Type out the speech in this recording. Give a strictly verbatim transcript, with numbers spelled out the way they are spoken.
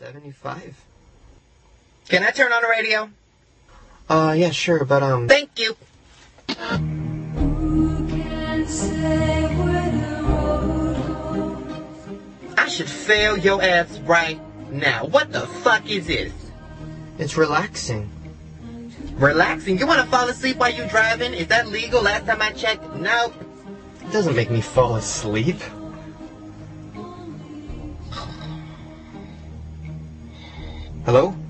seventy-five. Can I turn on the radio? Uh, yeah, sure, but, um... Thank you. I should fail your ass right now. What the fuck is this? It's relaxing. Relaxing? You want to fall asleep while you driving? Is that legal? Last time I checked, nope. It doesn't make me fall asleep. Hello?